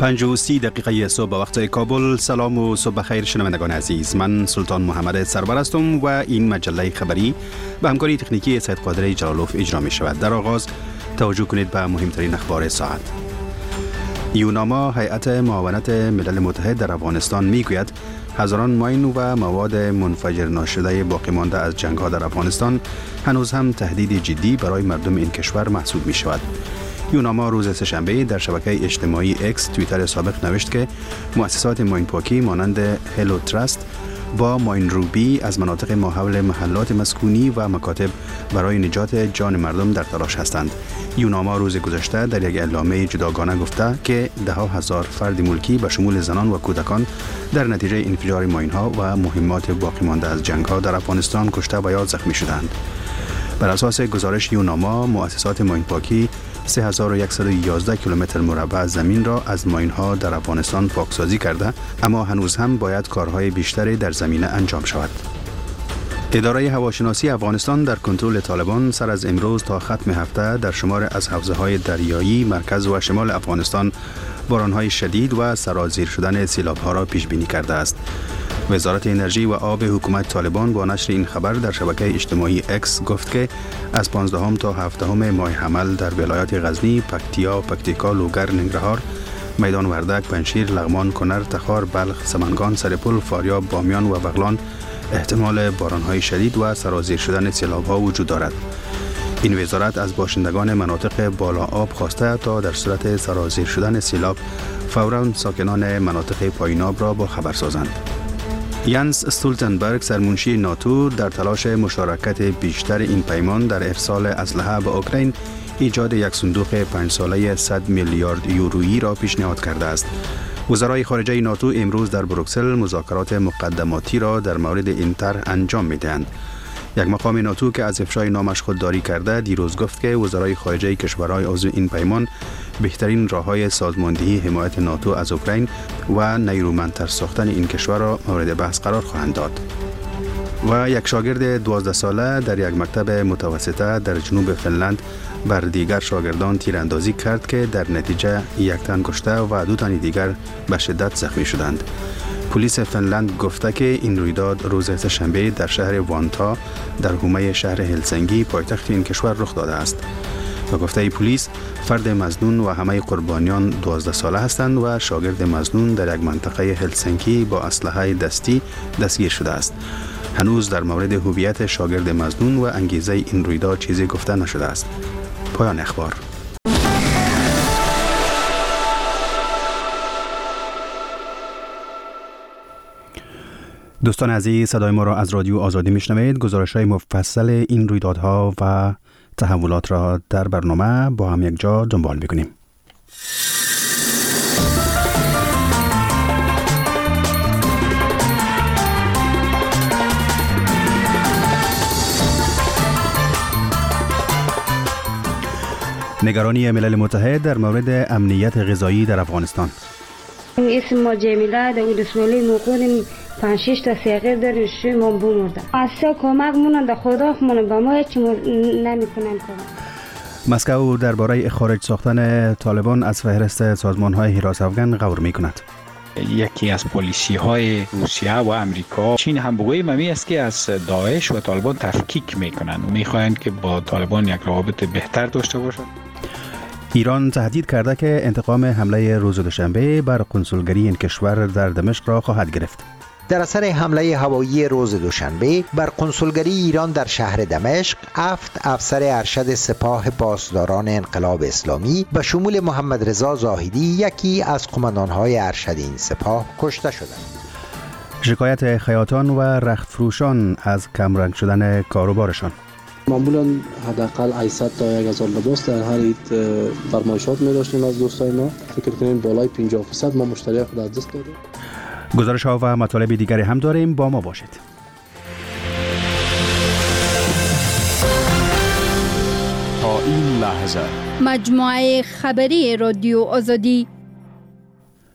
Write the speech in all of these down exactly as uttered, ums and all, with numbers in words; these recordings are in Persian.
پنج و سی دقیقه صبح به وقت کابل. سلام و صبح خیر شنوندگان عزیز. من سلطان محمد سرور هستم و این مجله خبری به همکاری تکنیکی سید قادر جلالوف اجرا می شود. در آغاز توجه کنید به مهمترین اخبار ساعت. یوناما، هیئت معاونت ملل متحد در افغانستان می گوید هزاران ماین و مواد منفجر ناشده باقی مانده از جنگ ها در افغانستان هنوز هم تهدید جدی برای مردم این کشور محسوب می شود. یوناما روز سه‌شنبه در شبکه اجتماعی اکس توییتر سابق نوشت که مؤسسات ماین پاکی مانند هلو تراست با ماین روبی از مناطق ماحول محلات مسکونی و مکاتب برای نجات جان مردم در تلاش هستند. یوناما روز گذشته در یک اعلامیه جداگانه گفته که ده ها هزار فرد ملکی به شمول زنان و کودکان در نتیجه انفجار ماین ها و مهمات باقی مانده از جنگ ها در افغانستان کشته و یا زخمی شدند. بر اساس گزارش یوناما، مؤسسات ماین پاکی سه هزار و صد و یازده کیلومتر مربع زمین را از ماین ها در افغانستان پاکسازی کرده، اما هنوز هم باید کارهای بیشتری در زمینه انجام شود. اداره هواشناسی افغانستان در کنترل طالبان سر از امروز تا ختم هفته در شمار از حوزه‌های دریایی، مرکز و شمال افغانستان باران‌های شدید و سرازیر شدن سیلاب‌ها را پیش بینی کرده است. وزارت انرژی و آب حکومت طالبان با نشر این خبر در شبکه اجتماعی اکس گفت که از پانزدهم تا هفدهم ماه حمل در ولایات غزنی، پکتیا، پکتیکا، لوگر، ننگرهار، میدان وردک، پنجشیر، لغمان، کنر، تخار، بلخ، سمنگان، سرپل، فاریاب، بامیان و بغلان احتمال باران‌های شدید و سرازیر شدن سیلاب‌ها وجود دارد. این وزارت از باشندگان مناطق بالا آب خواسته تا در صورت سرازیر شدن سیلاب فوراً ساکنان مناطق پایین آب را با خبر سازند. ینس استولتنبرگ، سرمنشی ناتو، در تلاش مشارکت بیشتر این پیمان در ارسال اسلحه به اوکراین ایجاد یک صندوق پنج ساله صد میلیارد یورویی را پیشنهاد کرده است. وزرای خارجه ناتو امروز در بروکسل مذاکرات مقدماتی را در مورد این طرح انجام می‌دهند. یک مقام ناتو که از افشای نامش خودداری کرده دیروز گفت که وزرای خارجه کشورهای عضو این پیمان بهترین راه‌های سازماندهی حمایت ناتو از اوکراین و نیرومندتر ساختن این کشور را مورد بحث قرار خواهند داد. و یک شاگرد دوازده ساله در یک مکتب متوسطه در جنوب فنلند بر دیگر شاگردان تیراندازی کرد که در نتیجه یک تن کشته و دو تن دیگر به شدت زخمی شدند. پلیس فنلند گفته که این رویداد روز سه‌شنبه در شهر وانتا در حومه شهر هلسینکی پایتخت این کشور رخ داده است. و گفته پلیس فرد مظنون و همه قربانیان دوازده ساله هستند و شاگرد مظنون در یک منطقه هلسینکی با اسلحه دستی دستگیر شده است. هنوز در مورد هویت شاگرد مظنون و انگیزه این رویداد چیزی گفته نشده است. پایان اخبار. دوستان عزیز، صدای ما را از رادیو آزادی میشنوید. گزارش‌های مفصل این رویدادها و تحولات را در برنامه با هم یک جا دنبال می‌کنیم. نگرانی ملل متحد در مورد امنیت غذایی در افغانستان. اسم ما جمیله در ولسوالی موقعیم پنج شش تا سیغیر داریم، شوی ما بمردن. اصلا کمک مونن در خدا مونن با ما هیچ نمیکنن کمک. مسکو درباره خارج ساختن طالبان از فهرست سازمان‌های حراس افغان غور می‌کند. یکی از پالیسی های روسیه و امریکا، چین هم بگوییم همی است که از داعش و طالبان تفکیک میکنن و میخواهند که با طالبان یک روابط بهتر داشته باشند. ایران تهدید کرده که انتقام حمله روز دوشنبه بر قنسولگری این کشور در دمشق را خواهد گرفت. در اثر حمله هوایی روز دوشنبه بر قنسولگری ایران در شهر دمشق، هفت افسر ارشد سپاه پاسداران انقلاب اسلامی به شمول محمد رضا زاهدی، یکی از قماندان‌های ارشد این سپاه، کشته شدند. شکایت خیاطان و رخت فروشان از کمرنگ شدن کاروبارشان. معمولا حداقل هشتصد تا هزار لباس در هر عید فرمایشات می داشتیم از دوستای ما. فکر کنیم بالای پنجاه درصد ما مشتری خود از دست دادیم. گزارش ها و مطالب دیگری هم داریم، با ما باشید. تا این لحظه مجموعه خبری رادیو آزادی.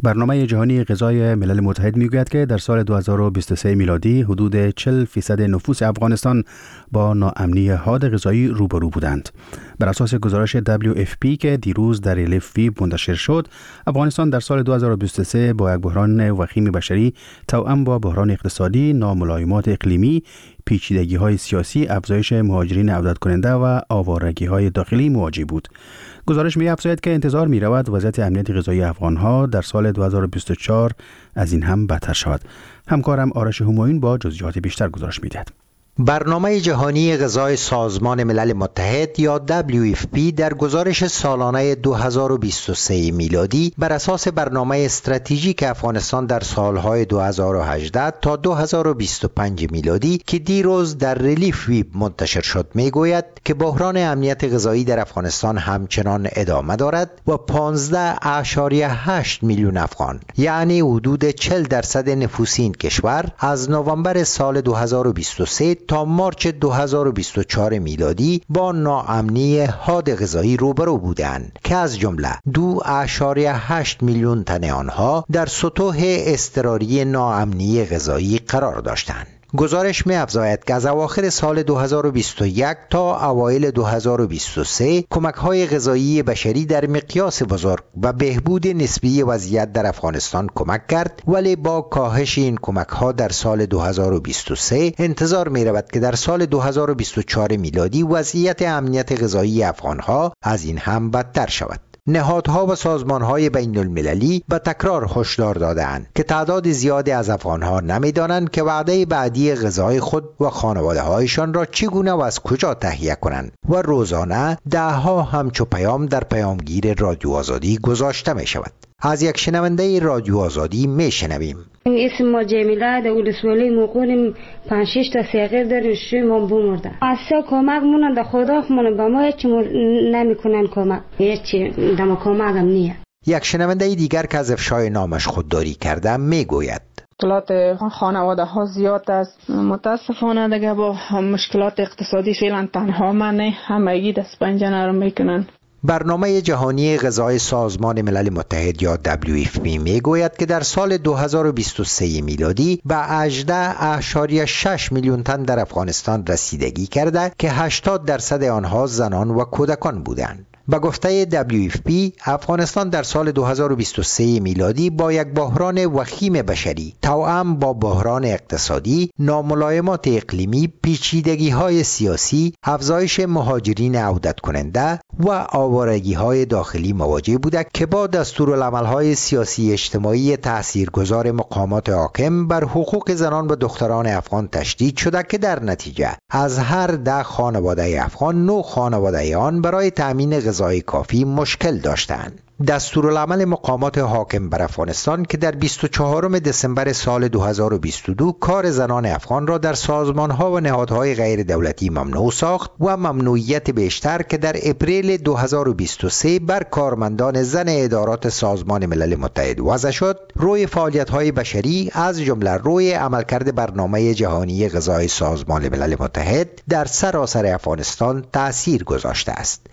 برنامه جهانی غذای ملل متحد میگوید که در سال دو هزار و بیست و سه میلادی حدود چهل درصد نفوس افغانستان با ناامنی حاد غذایی روبرو بودند. بر اساس گزارش دبلیو اف پی که دیروز در ریلیف ویب منتشر شد، افغانستان در سال دو هزار و بیست و سه با یک بحران وخیم بشری توأم با بحران اقتصادی، ناملایمات اقلیمی، پیچیدگی‌های سیاسی، افزایش مهاجرین عودت کننده و آوارگی‌های داخلی مواجه بود. گزارش می‌افزاید که انتظار می‌رود وضعیت امنیت غذایی افغان‌ها در سال دو هزار و بیست و چهار از این هم بدتر شود. همکارم آرش همایون با جزئیات بیشتر گزارش می‌دهد. برنامه جهانی غذای سازمان ملل متحد یا دبلیو اف پی در گزارش سالانه دو هزار و بیست و سه میلادی بر اساس برنامه استراتژیک افغانستان در سالهای دو هزار و هجده تا دو هزار و بیست و پنج میلادی که دیروز در ریلیف ویب منتشر شد میگوید که بحران امنیت غذایی در افغانستان همچنان ادامه دارد و پانزده ممیز هشت میلیون افغان یعنی حدود چهل درصد نفوس این کشور از نوامبر سال دو هزار و بیست و سه تا مارچ دو هزار و بیست و چهار میلادی با ناامنی حاد غذایی روبرو بودند که از جمله دو ممیز هشت میلیون تن آنها در سطوح اضطراری ناامنی غذایی قرار داشتند. گزارش می افزاید که از اواخر سال دو هزار و بیست و یک تا اوایل دو هزار و بیست و سه کمک‌های غذایی بشری در مقیاس بزرگ و بهبود نسبی وضعیت در افغانستان کمک کرد، ولی با کاهش این کمک‌ها در سال دو هزار و بیست و سه انتظار می رود که در سال دو هزار و بیست و چهار میلادی وضعیت امنیت غذایی افغان‌ها از این هم بدتر شود. نهادها و سازمانهای بین المللی به تکرار هشدار داده‌اند که تعداد زیادی از افغانها نمی‌دانند که وعده بعدی غذای خود و خانواده‌هایشان را چگونه و از کجا تهیه کنند و روزانه ده‌ها همچو پیام در پیامگیر رادیو آزادی گذاشته می‌شود. از یک شنونده رادیو آزادی میشنویم. اسم ما جمیله در ولسوالی موقعیم پنج شش تا سیغیر داریم شوی ما بمرده. اصلا کمک مونن در خدا مونن با ما هیچی نمیکنن کمک. هیچی دم کمک هم نیه. یک شنونده دیگر که از افشای نامش خودداری کرده میگوید. مشکلات خانواده ها زیاد است. متاسفانه دیگه با مشکلات اقتصادی فعلا تنها من نه، همگی دست پنجه نرم میکنن. برنامه جهانی غذای سازمان ملل متحد یا دبلیو اف پی میگوید که در سال دو هزار و بیست و سه میلادی به هجده ممیز شش میلیون تن در افغانستان رسیدگی کرده که هشتاد درصد آنها زنان و کودکان بودند. با گفته دبلیو اف پی افغانستان در سال دو هزار و بیست و سه میلادی با یک بحران وخیم بشری توأم با بحران اقتصادی، ناملایمات اقلیمی، پیچیدگی‌های سیاسی، افزایش مهاجرین عودت کننده و آوارگی‌های داخلی مواجه بوده که با دستورالعمل‌های سیاسی اجتماعی تاثیرگذار مقامات حاکم بر حقوق زنان و دختران افغان تشدید شده که در نتیجه از هر ده خانواده افغان نه خانواده آن برای تأمین غذای کافی مشکل داشتند. دستورالعمل مقامات حاکم بر افغانستان که در بیست و چهارم دسامبر سال دو هزار و بیست و دو کار زنان افغان را در سازمان‌ها و نهادهای غیر دولتی ممنوع ساخت و ممنوعیت بیشتر که در اپریل دو هزار و بیست و سه بر کارمندان زن ادارات سازمان ملل متحد وضع شد، روی فعالیت‌های بشری از جمله روی عملکرد برنامه جهانی غذای سازمان ملل متحد در سراسر افغانستان تأثیر گذاشته است.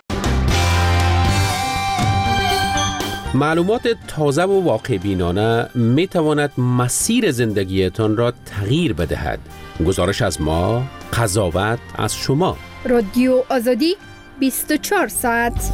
معلومات تازه و واقع بینانه می تواند مسیر زندگیتان را تغییر بدهد. گزارش از ما، قضاوت از شما. رادیو آزادی بیست و چهار ساعت.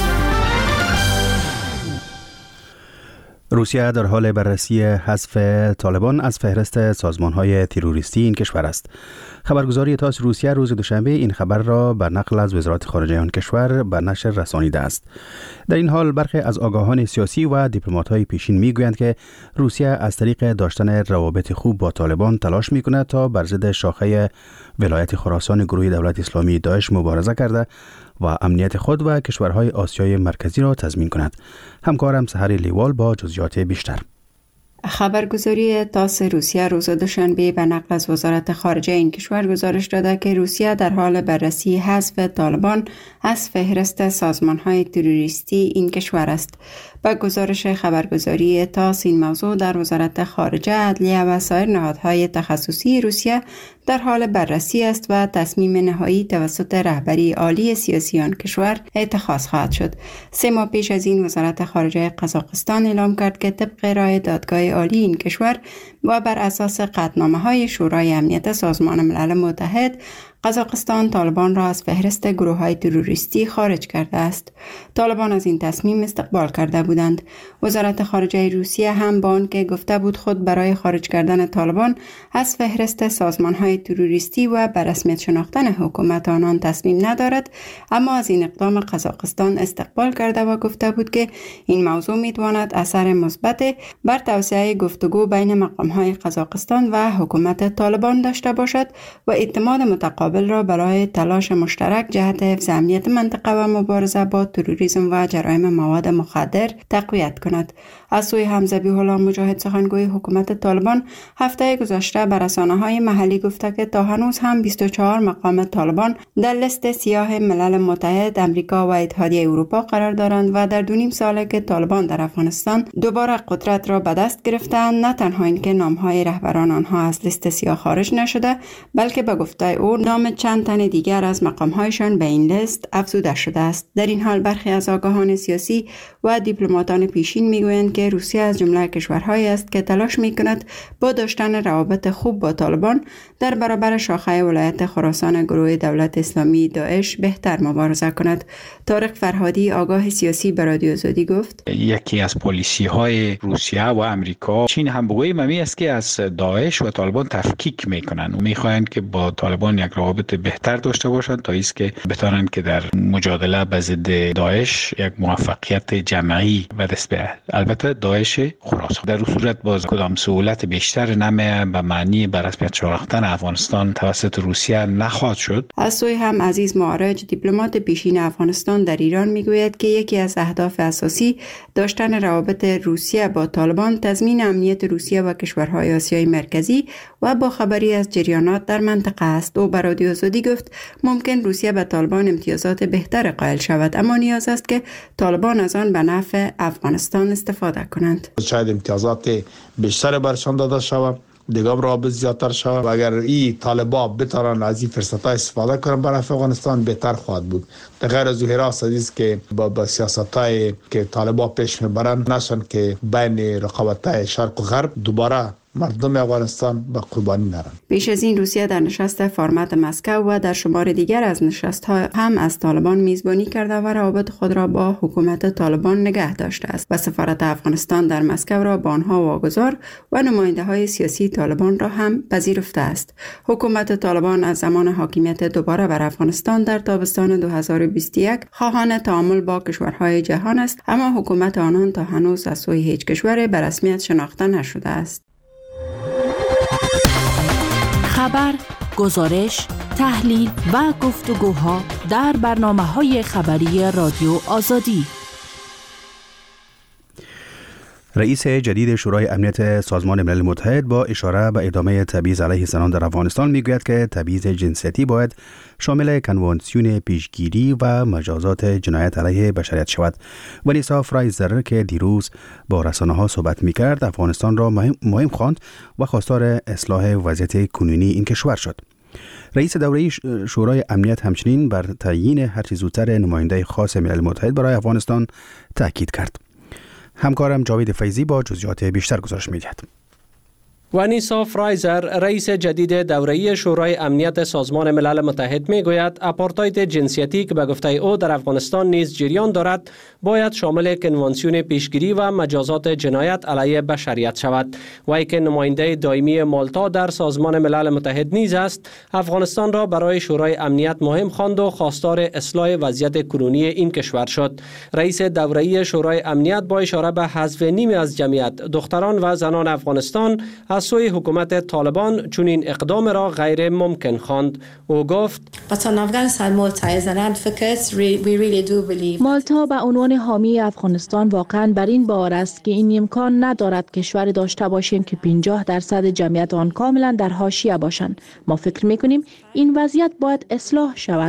روسیه در حال بررسی حذف طالبان از فهرست سازمان‌های تروریستی این کشور است. خبرگزاری تاس روسیه روز دوشنبه این خبر را بر نقل از وزارت خارجه آن کشور به نشر رسانیده است. در این حال برخی از آگاهان سیاسی و دیپلمات‌های پیشین می‌گویند که روسیه از طریق داشتن روابط خوب با طالبان تلاش می‌کند تا بر ضد شاخه ولایت خراسان گروه دولت اسلامی داعش مبارزه کرده و امنیت خود و کشورهای آسیای مرکزی را تضمین کند. همکارم سحر لیوال با جزئیات بیشتر. خبرگزاری تاس روسیه روز دوشنبه به نقل از وزارت خارجه این کشور گزارش داده که روسیه در حال بررسی حذف طالبان از فهرست سازمان‌های تروریستی این کشور است. با گزارش خبرگزاری تاس این موضوع در وزارت خارجه، عدلیه و سایر نهادهای تخصصی روسیه در حال بررسی است و تصمیم نهایی توسط رهبری عالی سیاسی آن کشور اتخاذ خواهد شد. سه ماه پیش از این وزارت خارجه قزاقستان اعلام کرد که طبق رای دادگاه عالی این کشور و بر اساس قطعنامه‌های شورای امنیت سازمان ملل متحد، قزاقستان طالبان را از فهرست گروه‌های تروریستی خارج کرده است. طالبان از این تصمیم استقبال کرده بودند. وزارت خارجه روسیه هم با آنکه گفته بود خود برای خارج کردن طالبان از فهرست سازمان‌های تروریستی و به رسمیت شناختن حکومت آنان تصمیم ندارد، اما از این اقدام قزاقستان استقبال کرده و گفته بود که این موضوع می‌تواند اثر مثبت بر توسعه گفتگو بین مقام‌های قزاقستان و حکومت طالبان داشته باشد و اعتماد متقابل را برای تلاش مشترک جهت حفظ امنیت منطقه و مبارزه با تروریسم و جرایم مواد مخدر تقویت کند. از سوی هم ذبیح الله مجاهد سخنگوی حکومت طالبان هفته گذشته بر رسانه‌های محلی گفته که تا هنوز هم بیست و چهار مقام طالبان در لیست سیاه ملل متحد، امریکا و اتحادیه اروپا قرار دارند و در دو نیم ساله که طالبان در افغانستان دوباره قدرت را به دست گرفتند، نه تنها اینکه نام‌های رهبران آنها از لیست سیاه خارج نشده، بلکه به گفته او نام چند تن دیگر از مقام‌هایشان به این لیست افزوده شده است. در این حال برخی از آگاهان سیاسی و دیپلماتان پیشین میگویند که روسیه از جمله کشورهایی است که تلاش میکند با داشتن روابط خوب با طالبان در برابر شاخه ولایت خراسان گروه دولت اسلامی داعش بهتر مبارزه کند. طارق فرهادی آگاه سیاسی به رادیو آزادی گفت: یکی از پالیسی های روسیه و امریکا، چین هم بگوییم همی است که از داعش و طالبان تفکیک میکنن و میخواهند که با طالبان یک روابط بهتر داشته باشند تا ایست که بتوانند که در مجادله به ضد داعش یک موفقیت جمعی به دست بیارند. البته داعش خراسان در صورت باز کدام سهولت بیشتر نمه به معنی به رسمیت شناختن افغانستان توسط روسیه نخواهد شد. از سوی هم عزیز معارج دیپلمات پیشین افغانستان در ایران میگوید که یکی از اهداف اساسی داشتن روابط روسیه با طالبان تضمین امنیت روسیه و کشورهای آسیای مرکزی و با خبری از جریانات در منطقه است. او به رادیو آزادی گفت ممکن روسیه به طالبان امتیازات بهتر قائل شود، اما نیاز است که طالبان از آن به نفع افغانستان استفاده کنند. شاید امتیازات بیشتر برشان داده شود، دیگه رابط زیادتر شود و اگر این طالبا بتوانند از این فرصت‌ها استفاده کنند برای افغانستان بهتر خواهد بود. در غیر از حراس عزیز که با, با سیاست‌های که طالبا پیش میبرند نشن که بین رقابت‌های شرق و غرب دوباره مردم افغانستان به قربانی نرن. پیش از این روسیه در نشست فرمت مسکو و در شمار دیگر از نشست‌ها هم از طالبان میزبانی کرده و روابط خود را با حکومت طالبان نگه داشته است و سفارت افغانستان در مسکو را با آنها واگذار و نماینده‌های سیاسی طالبان را هم پذیرفته است. حکومت طالبان از زمان حاکمیت دوباره بر افغانستان در تابستان دو هزار و بیست و یک خواهان تعامل با کشورهای جهان است، اما حکومت آنان تا هنوز از سوی هیچ کشور به رسمیت شناخته نشده است. خبر، گزارش، تحلیل و گفتگوها در برنامه‌های خبری رادیو آزادی. رئیس جدید شورای امنیت سازمان ملل متحد با اشاره به ادامه تبعیض علیه زنان در افغانستان میگوید که تبعیض جنسیتی باید شامل کنوانسیون پیشگیری و مجازات جنایت علیه بشریت شود. ونیسا فرایزر که دیروز با رسانه‌ها صحبت میکرد افغانستان را مهم, مهم خواند و خواستار اصلاح وضعیت کنونی این کشور شد. رئیس دوره شورای امنیت همچنین بر تعیین هر چه زودتر نماینده خاص ملل متحد برای افغانستان تاکید کرد. همکارم جاوید فیضی با جزئیات بیشتر گزارش می‌دهد. ونیسا فرایزر رئیس جدید دوره شورای امنیت سازمان ملل متحد میگوید آپارتاید جنسیتی که به گفته او در افغانستان نیز جریان دارد باید شامل کنوانسیون پیشگیری و مجازات جنایت علیه بشریت شود. وی که نماینده دائمی مالتا در سازمان ملل متحد نیز است، افغانستان را برای شورای امنیت مهم خواند و خواستار اصلاح وضعیت کنونی این کشور شد. رئیس دوره شورای امنیت با اشاره به حذف نیمی از جمعیت دختران و زنان افغانستان از سوی حکومت طالبان چنین اقدام را غیر ممکن خواند. او گفت مالتا به عنوان حامی افغانستان واقعا بر این باور است که این امکان ندارد کشور داشته باشیم که پنجاه درصد جمعیت آن کاملا در حاشیه باشند. ما فکر میکنیم این وضعیت باید اصلاح شود.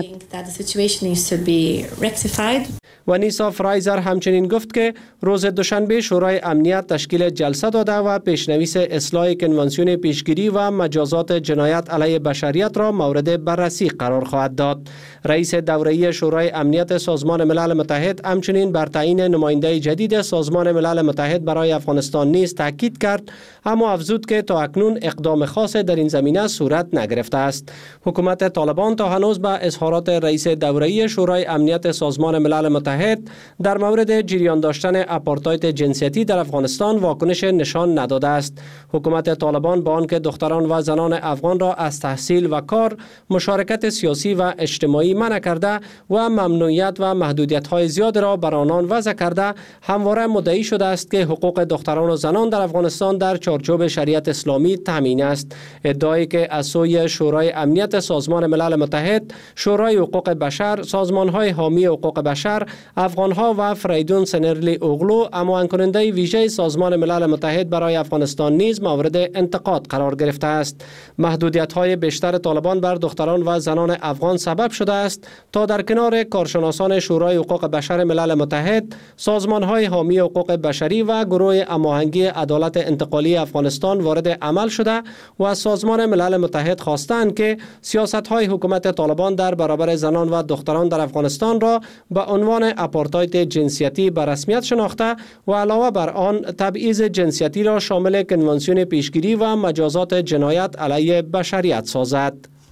ونیسا فرایزر همچنین گفت که روز دوشنبه شورای امنیت تشکیل جلسه داده و پیشنویس اصلاح کنوانسیون پیشگیری و مجازات جنایت علیه بشریت را مورد بررسی قرار خواهد داد. رئیس دوره‌ای شورای امنیت سازمان ملل متحد همچنین بر تعیین نماینده جدید سازمان ملل متحد برای افغانستان نیز تاکید کرد، اما افزود که تا اکنون اقدام خاص در این زمینه صورت نگرفته است. حکومت طالبان تا هنوز به اظهارات رئیس دوره‌ای شورای امنیت سازمان ملل متحد در مورد جریان داشتن آپارتاید جنسیتی در افغانستان واکنش نشان نداده است. حکومت طالبان با آنکه دختران و زنان افغان را از تحصیل و کار، مشارکت سیاسی و اجتماعی منع کرده و ممنوعیت و محدودیت‌های زیاد را بر آنان وضع کرده، همواره مدعی شده است که حقوق دختران و زنان در افغانستان در چارچوب شریعت اسلامی تامین است. ادعایی که از سوی شورای امنیت سازمان ملل متحد، شورای حقوق بشر، سازمان‌های حامی حقوق بشر، افغان‌ها و فریدون سنرلی اوغلو، اماهنگ کننده ویژه سازمان ملل متحد برای افغانستان نیز مورد انتقاد قرار گرفته است. محدودیت‌های بیشتر طالبان بر دختران و زنان افغان سبب شده است تا در کنار کارشناسان شورای حقوق بشر ملل متحد، سازمان‌های حامی حقوق بشری و گروه هماهنگی عدالت انتقالی افغانستان وارد عمل شده و از سازمان ملل متحد خواستند که سیاست‌های حکومت طالبان در برابر زنان و دختران در افغانستان را به عنوان آپارتاید جنسیتی به رسمیت شناخته و علاوه بر آن تبعیض جنسیتی را شامل کنوانسیون پیشگیری و مجازات جنایت علیه بشریت سازد.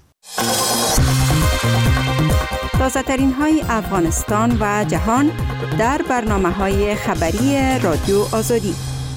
تازه ترین های افغانستان و جهان در برنامه های خبری رادیو آزادی.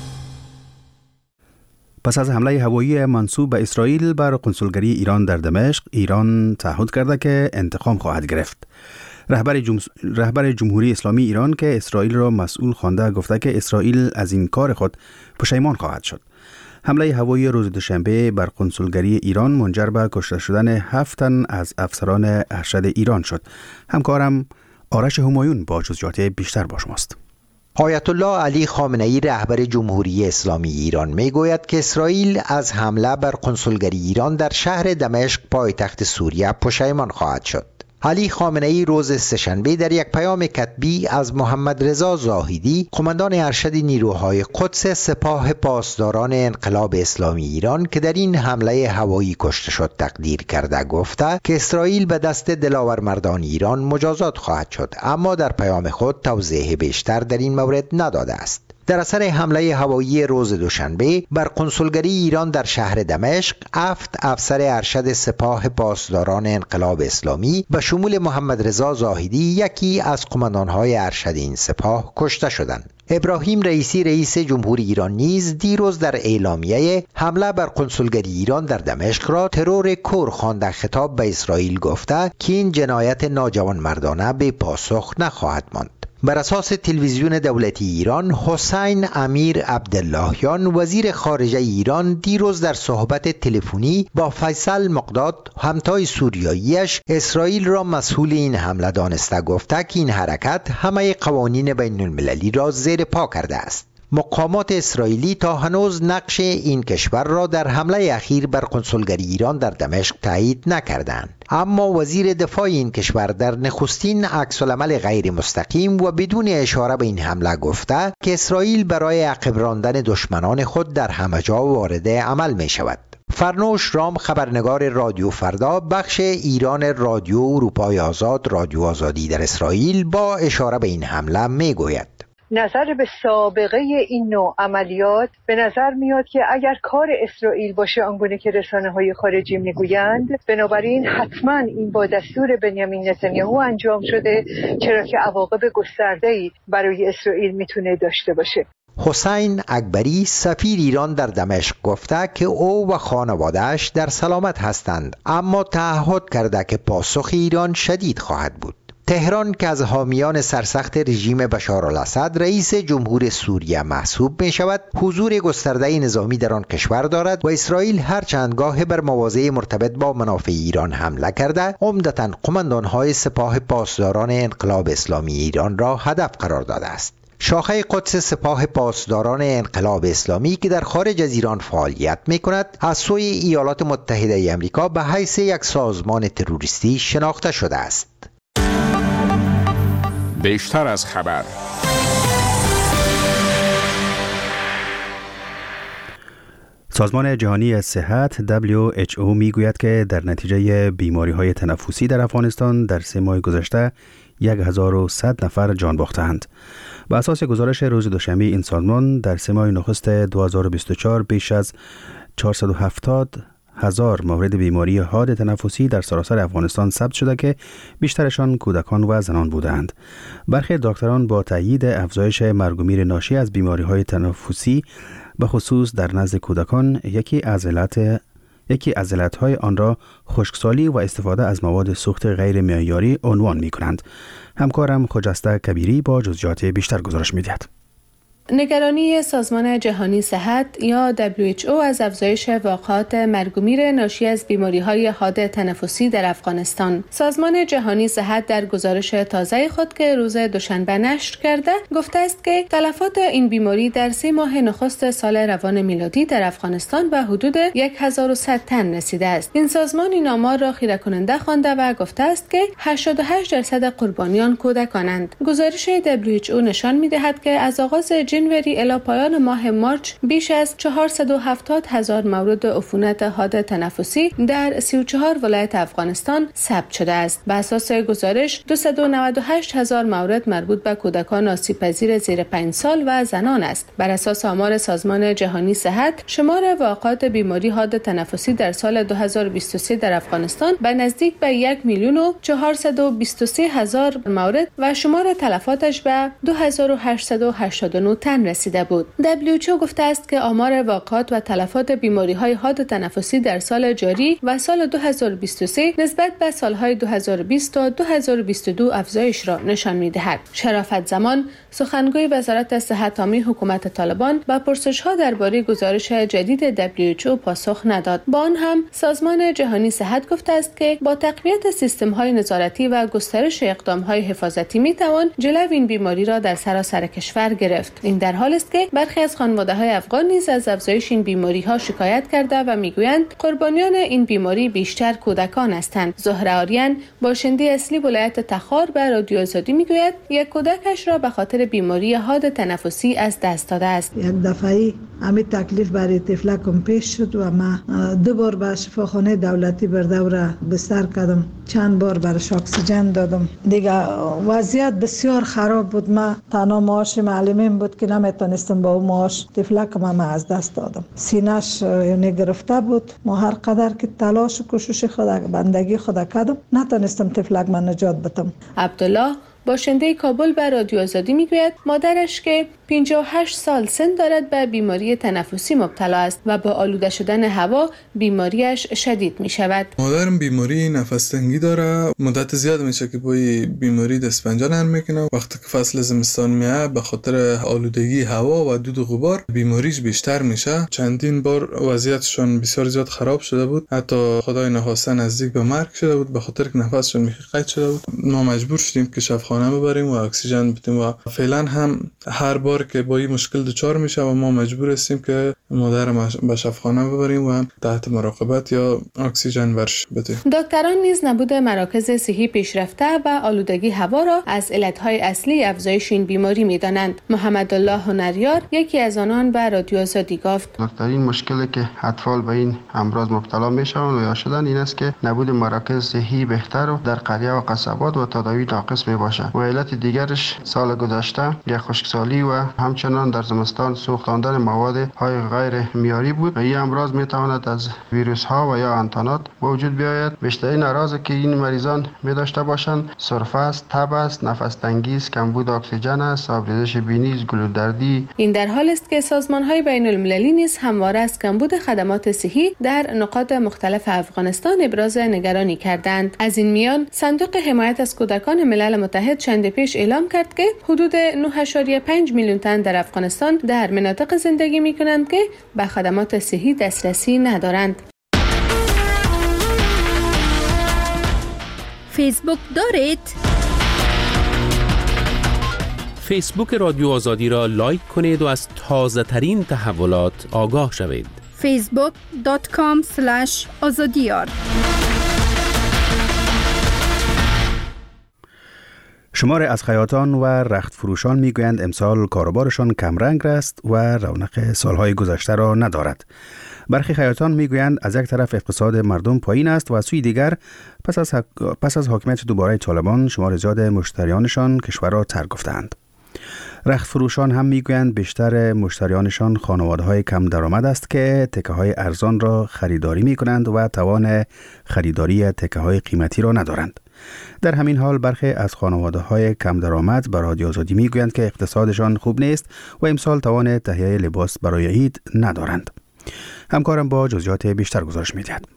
پس از حمله هوایی منسوب به اسرائیل بر کنسولگری ایران در دمشق، ایران تعهد کرده که انتقام خواهد گرفت. رهبر, جمس... رهبر جمهوری اسلامی ایران که اسرائیل را مسئول خوانده گفته که اسرائیل از این کار خود پشیمان خواهد شد. حمله هوایی روز دوشنبه بر کنسولگری ایران منجر به کشته شدن هفت تن از افسران ارشد ایران شد. همکارم آرش همایون با جزئیات بیشتر با شماست. آیت الله علی خامنه ای رهبر جمهوری اسلامی ایران میگوید که اسرائیل از حمله بر کنسولگری ایران در شهر دمشق پایتخت سوریه پشیمان خواهد شد. علی خامنه ای روز سه‌شنبه در یک پیام کتبی از محمد رضا زاهدی، قماندان ارشد نیروهای قدس سپاه پاسداران انقلاب اسلامی ایران که در این حمله هوایی کشته شد، تقدیر کرده گفته که اسرائیل به دست دلاور مردان ایران مجازات خواهد شد، اما در پیام خود توضیح بیشتر در این مورد نداده است. در اثر حمله هوایی روز دوشنبه بر کنسولگری ایران در شهر دمشق، هفت افسر ارشد سپاه پاسداران انقلاب اسلامی به شمول محمد رضا زاهدی، یکی از قماندان‌های ارشد این سپاه، کشته شدند. ابراهیم رئیسی رئیس جمهوری ایران نیز دیروز در اعلامیه حمله بر کنسولگری ایران در دمشق را ترور کور خوانده خطاب به اسرائیل گفته که این جنایت ناجوانمردانه به پاسخ نخواهد ماند. بر اساس تلویزیون دولتی ایران، حسین امیر عبداللهیان وزیر خارجه ایران دیروز در صحبت تلفنی با فیصل مقداد همتای سوریاییش اسرائیل را مسئول این حمله دانسته گفته که این حرکت همه قوانین بین المللی را زیر پا کرده است. مقامات اسرائیلی تا هنوز نقش این کشور را در حمله اخیر بر کنسولگری ایران در دمشق تایید نکردند، اما وزیر دفاع این کشور در نخستین عکس‌العمل غیر مستقیم و بدون اشاره به این حمله گفته که اسرائیل برای عقب راندن دشمنان خود در همه جا وارد عمل می شود. فرنوش رام، خبرنگار رادیو فردا، بخش ایران رادیو اروپای آزاد، رادیو آزادی در اسرائیل، با اشاره به این حمله می گوید: نظر به سابقه این نوع عملیات به نظر میاد که اگر کار اسرائیل باشه آنگونه که رسانه‌های خارجی میگویند، بنابراین حتما این با دستور بنیامین نتانیاهو انجام شده، چرا که عواقب گسترده‌ای برای اسرائیل میتونه داشته باشه. حسین اکبری، سفیر ایران در دمشق، گفته که او و خانواده‌اش در سلامت هستند، اما تعهد کرده که پاسخ ایران شدید خواهد بود. تهران که از حامیان سرسخت رژیم بشارالاسد رئیس جمهور سوریه محسوب می شود، حضور گسترده نظامی در آن کشور دارد و اسرائیل هر چند گاه بر مواضع مرتبط با منافع ایران حمله کرده، عمدتاً قماندان‌های سپاه پاسداران انقلاب اسلامی ایران را هدف قرار داده است. شاخه قدس سپاه پاسداران انقلاب اسلامی که در خارج از ایران فعالیت می کند، از سوی ایالات متحده آمریکا به حیث یک سازمان تروریستی شناخته شده است. بیشتر از خبر. سازمان جهانی صحت دبلیو اچ او می گوید که در نتیجه بیماری های تنفسی در افغانستان در سه ماه گذشته هزار و صد نفر جان باختند. بر اساس گزارش روز دوشنبه این سازمان در سه ماه نخست دو هزار و بیست و چهار بیش از چهارصد و هفتاد هزار مورد بیماری حاد تنفسی در سراسر افغانستان ثبت شده که بیشترشان کودکان و زنان بودند. برخی دکتران با تایید افزایش مرگ و میر ناشی از بیماری‌های تنفسی به خصوص در نزد کودکان یکی از علت یکی از علتهای آن را خشکسالی و استفاده از مواد سوخت غیر معیاری عنوان می‌کنند. همکارم خجسته کبیری با جزئیات بیشتر گزارش می‌دهد. نگرانی سازمان جهانی صحت یا دبلیو اچ او از افزایش واقعات مرگ و میر ناشی از بیماری‌های حاد تنفسی در افغانستان. سازمان جهانی صحت در گزارش تازه خود که روز دوشنبه نشر کرده گفته است که تلفات این بیماری در سه ماه نخست سال روان میلادی در افغانستان به حدود هزار و صد تن رسیده است. این سازمان این آمار را خیره کننده خوانده و گفته است که هشتاد و هشت درصد قربانیان کودکانند. گزارش دبلیو اچ او نشان می‌دهد که از آغاز جنوری الی پایان ماه مارچ بیش از چهارصد و هفتاد هزار مورد عفونت حاد تنفسی در سی و چهار ولایت افغانستان ثبت شده است. بر اساس گزارش دویست و نود و هشت هزار مورد مربوط به کودکان آسیب‌پذیر زیر پنج سال و زنان است. بر اساس آمار سازمان جهانی صحت، شمار واقعات بیماری حاد تنفسی در سال دو هزار و بیست و سه در افغانستان به نزدیک به یک میلیون و چهارصد و بیست و سه هزار مورد و شمار تلفاتش به دو هزار و هشتصد و هشتاد و نه تن رسیده بود. دبلیو اچ او گفته است که آمار واقعات و تلفات بیماری‌های حاد تنفسی در سال جاری و سال دو هزار و بیست و سه نسبت به سال‌های دو هزار و بیست تا دو هزار و بیست و دو افزایش را نشان می‌دهد. شرافت زمان، سخنگوی وزارت صحت عامه حکومت طالبان به پرسش‌ها درباره گزارش جدید دبلیو اچ او پاسخ نداد. با آن هم سازمان جهانی صحت گفته است که با تقویت سیستم‌های نظارتی و گسترش اقدام‌های حفاظتی می‌توان جلو این بیماری را در سراسر کشور گرفت. این در حالی است که برخی از خانواده‌های افغان نیز از افزایش این بیماری‌ها شکایت کرده و می‌گویند قربانیان این بیماری بیشتر کودکان هستند. زهره آریان، باشنده اصلی ولایت تخار، به رادیو آزادی می‌گوید یک کودکش را به خاطر بیماری حاد تنفسی از دست داده است. یک دفعه همین تکلیف برای طفلکم پیش شد و ما دو بار به شفاخانه دولتی بر دوره بستر کردم، چند بار برش اکسیژن دادم. دیگه وضعیت بسیار خراب بود. ما تنها معاش معلمیم بود که نمیتونستم با اون معاش طفلکم هم از دست دادم. سینه‌اش یعنی گرفته بود. ما هر قدر که تلاش و کوشش خود بندگی خود کردم نتونستم طفلک من نجات بدم. عبدالله، باشنده کابل، به رادیو آزادی میگوید مادرش که پنجاه و هشت سال سن دارد به بیماری تنفسی مبتلا است و با آلوده شدن هوا بیماریش شدید می شود. مادرم بیماری نفس تنگی داره، مدت زیاد میشه که با بیماری دست پنجه نرم میکنه. وقتی که فصل زمستان میاد به خاطر آلودگی هوا و دود و غبار بیماریش بیشتر میشه. چندین بار وضعیتشون بسیار زیاد خراب شده بود، حتی خدای نخواسته نزدیک به مرگ شده بود به خاطر که نفسشون میخی قید شده بود. ما مجبور شدیم که شفاخانه ببریم و اکسیژن بدیم و فعلا هم هر بار که با این مشکل دچار میشه و ما مجبور هستیم که مادرم به شفاخانه ببریم و تحت مراقبت یا اکسیژن ورش بدیم. دکتران نیز نبود مراکز صحی پیشرفته و آلودگی هوا را از علتهای اصلی افزایش این بیماری میدانند. محمد الله هنریار، یکی از آنان، به رادیو آزادی گفت دکترین مشکلی که اطفال به این امراض مبتلا میشوند و یا شدن این است که نبود مراکز صحی بهتر و در قریه و قصبات و تداوی ناقص میباشد. و علت دیگرش سال گذشته یا خشکسالی و همچنان در زمستان سوختاندن مواد های غیر معیاری بود و این امراض میتواند از ویروس ها و یا آنتانات وجود بیاید. بیشترین اعراضی که این مریضان می داشته باشند سرفه است، تب است، نفس تنگی است، کمبود اکسیژن است، آبریزش بینی، گلودردی. این در حالی است که سازمان های بین المللی نیز همواره از کمبود خدمات صحی در نقاط مختلف افغانستان ابراز نگرانی کردند. از این میان صندوق حمایت از کودکان ملل متحد چند پیش اعلام کرد که حدود نه و پنج میلیون تن در افغانستان در مناطق زندگی می کنند که به خدمات صحی دسترسی ندارند. فیسبوک دارید؟ فیسبوک رادیو آزادی را لایک کنید و از تازه ترین تحولات آگاه شوید. فیسبوک دات کام اسلش آزادیار. شمار از خیاطان و رخت فروشان میگویند امسال کاروبارشان کمرنگ است و رونق سالهای گذشته را ندارد. برخی خیاطان میگویند از یک طرف اقتصاد مردم پایین است و از سوی دیگر پس از, پس از حاکمیت دوباره طالبان شمار زیاد مشتریانشان کشور را ترک گفتند. رخت فروشان هم میگویند بیشتر مشتریانشان خانواده‌های کم درآمد است که تکه‌های ارزان را خریداری می‌کنند و توان خریداری تکه‌های قیمتی را ندارند. در همین حال برخی از خانواده‌های کم درآمد به رادیو آزادی میگویند که اقتصادشان خوب نیست و امسال توان تهیه لباس برای عید ندارند. همکارم با جزئیات بیشتر گزارش می‌دهد.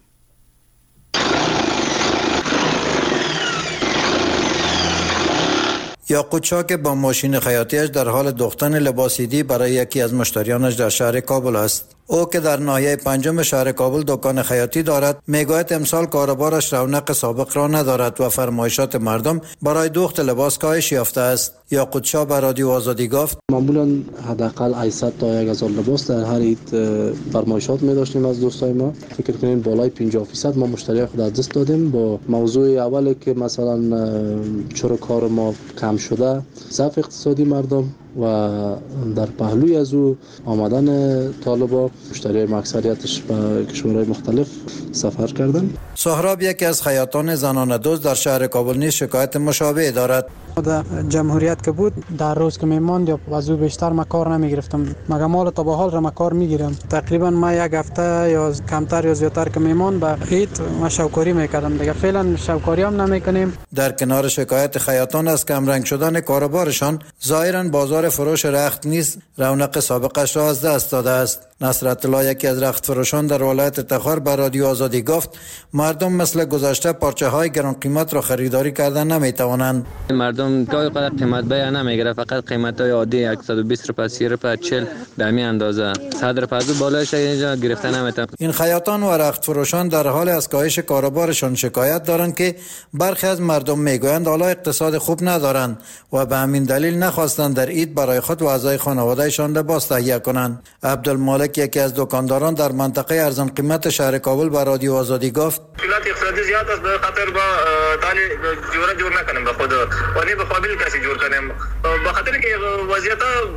یاقوت شاه که با ماشین خیاطیش در حال دوختن لباسیدی برای یکی از مشتریانش در شهر کابل است. او که در ناحیه پنجم شهر کابل دکان خیاطی دارد میگوید امسال کاروبارش رونق سابق را ندارد و فرمایشات مردم برای دوخت لباس کاهش یافته است. یاقوت شاه به رادیو آزادی گفت معمولا حداقل هشتصد تا هزار لباس در هر عید فرمایشات می داشتیم از دوستای ما. فکر کنیم بالای پنجاه درصد ما مشتری خود از دست دادیم. با موضوع اولی که مثلا چرا کار ما کم شده، ضعف اقتصادی مردم و در پهلوی از او آمدن طالبا، مشتری اکثریتش به کشورهای مختلف سفر کردن. سهراب یکی از خیاطان زنان دوست در شهر کابل نیز شکایت مشابه دارد. در جمهوریت که بود در روز که میماند یا از او بیشتر ما کار نمیگرفتم، مگه مال تا به حال را ما کار میگیرم. تقریبا ما یک هفته یا کمتر یا زیادتر که میماند به عید ما شوکاری میکردم دیگه. فعلا شوکاری هم نمیکنیم. در کنار شکایت خیاطان از کمرنگ شدن کاروبارشان، ظاهرا بازار فروش رخت نیز رونق سابقش را از دست داده است. نصرت الله یکی از رخت فروشان در ولایت تخار به رادیو آزادی گفت مردم مثل گذشته پارچه های گران قیمت را خریداری کردن نمیتوانند. مردم گاهی قدر قیمت بیه نمیگیره، فقط قیمت های عادی صد و بیست روپیه، سی روپیه، چهل به همین اندازه. صد روپیه بالایش اینجا گرفته نمیتونن. این خیاطان و رخت فروشان در حال از کاهش کاروبارشان شکایت دارند که برخی از مردم میگویند حالا اقتصاد خوب ندارند و به همین دلیل نخواستند در عید برای خود و اعضای خانوادهشان لباس تهیه کنند. عبدالمالک یکی از دکانداران در منطقه ارزان قیمت شهر کابل به رادیو آزادی گفت مشکلات اقتصادی زیاد است، به خاطر با تالی جوره جور نکنیم به خود و نه به قابل کسی جور کنیم، به خاطر که وضعیت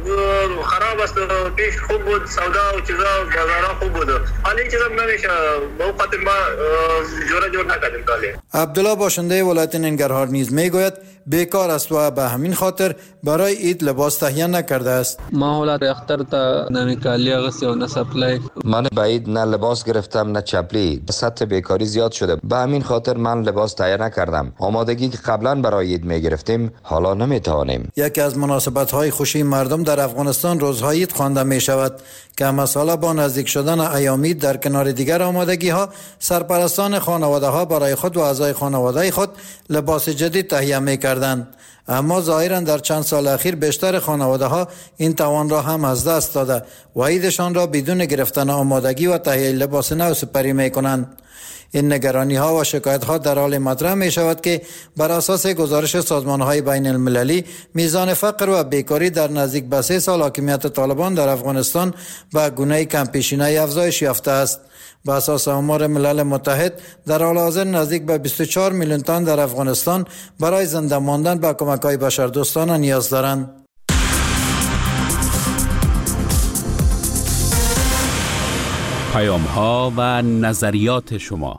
خراب است. پیش خوب بود، سودا و چیزا بازارا خوب بود، حالا این چیزا نمیشه، به خاطر ما جوره جور نکنیم تالی. عبدالله باشنده ولایت ننگرهار نیز میگوید بیکار است و به همین خاطر برای عید لباس تهیه نکرده است. ما حالت اختر تا نمیکالی غسی و نه سپلای. من به عید نه لباس گرفتم نه چپلی. سطح بیکاری زیاد شده، به همین خاطر من لباس تهیه نکردم. آمادگی که قبلا برای عید میگرفتیم حالا نمیتوانیم. یکی از مناسبت‌های خوشی مردم در افغانستان روزهای عید خوانده می شود که مساله با نزدیک شدن ایام عید در کنار دیگر آمادگی‌ها سرپرستان خانواده‌ها برای خود و اعضای خانواده خود لباس جدید تهیه می‌کردند. اما ظاهراً در چند سال اخیر بیشتر خانواده‌ها این توان را هم از دست داده و عیدشان را بدون گرفتن آمادگی و تهیه لباس نو سپری می‌کنند. این نگرانی ها و شکایت ها در حال مطرح می شود که بر اساس گزارش سازمان های بین المللی میزان فقر و بیکاری در نزدیک به سه سال حاکمیت طالبان در افغانستان به گونه کم پیشینه افزایش یافته است. به اساس آمار ملل متحد در حال حاضر نزدیک به بیست و چهار میلیون تن در افغانستان برای زنده ماندن به کمک های بشردوستانه نیاز دارند. پیام ها و نظریات شما.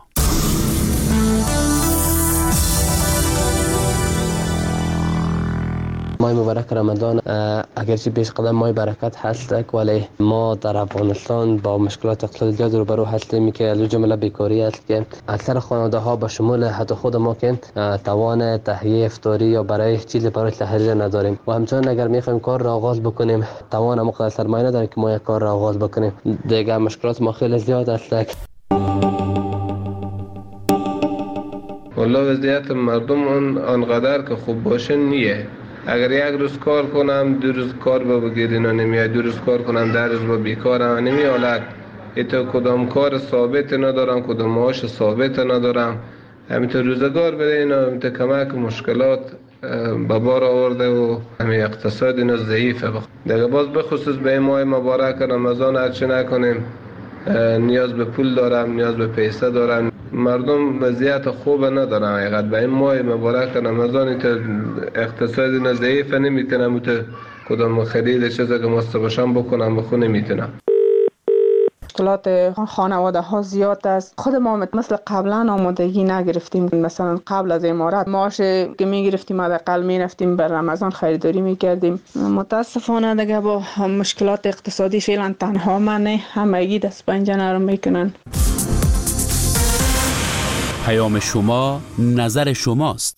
ماه مبارک رمضان اگرچه پیش قدم ماه برکت هست، ولی ما در افغانستان با مشکلات اقتصادی زیاد روبرو هستیم که از جمله بیکاری است که اکثر خانواده ها به شمول حتی خود ما که توان تهیه افطاری یا برای چیزی برای تحریر نداریم و همچنین اگر میخوایم کار را آغاز بکنیم توان مقدار سرمایه نداریم که ما یک کار را آغاز بکنیم. دیگه مشکلات ما خیلی زیاد است. والله وضعیت مردم اون آنقدر که خوب باشه نیه. اگر یک روز کار کنم دو روز کار با بگیرین و نمیاد، دو روز کار کنم در روز با بیکارم نمی حالت. ایتا کدام کار ثابت ندارم، کدام معاش ثابت ندارم، همینطور روزگار بده اینا همینطور کمک مشکلات به بار آورده و همین اقتصاد اینا ضعیفه. دیگه باز بخصوص به این ماه مبارک رمضان هرچی نکنیم نیاز به پول دارم، نیاز به پیسه دارم. مردم وضعیت خوب ندارن حقیقت به این ماه مبارک رمضان اقتصادی اینا ضعیفه، نمیتونم کدام خرید چیزا که مستباشم بکنم بخونه نمیتونم. مشکلات خانواده ها زیاد است. خود ما مثل قبلا آمادگی نگرفتیم. مثلا قبل از امارات معاش که میگرفتیم حداقل میرفتیم بر رمضان خریداری میکردیم. متاسفانه دیگه با مشکلات اقتصادی فعلا تنها من نه، همگی دست پنجه نرم میکنن. پیام شما، نظر شماست.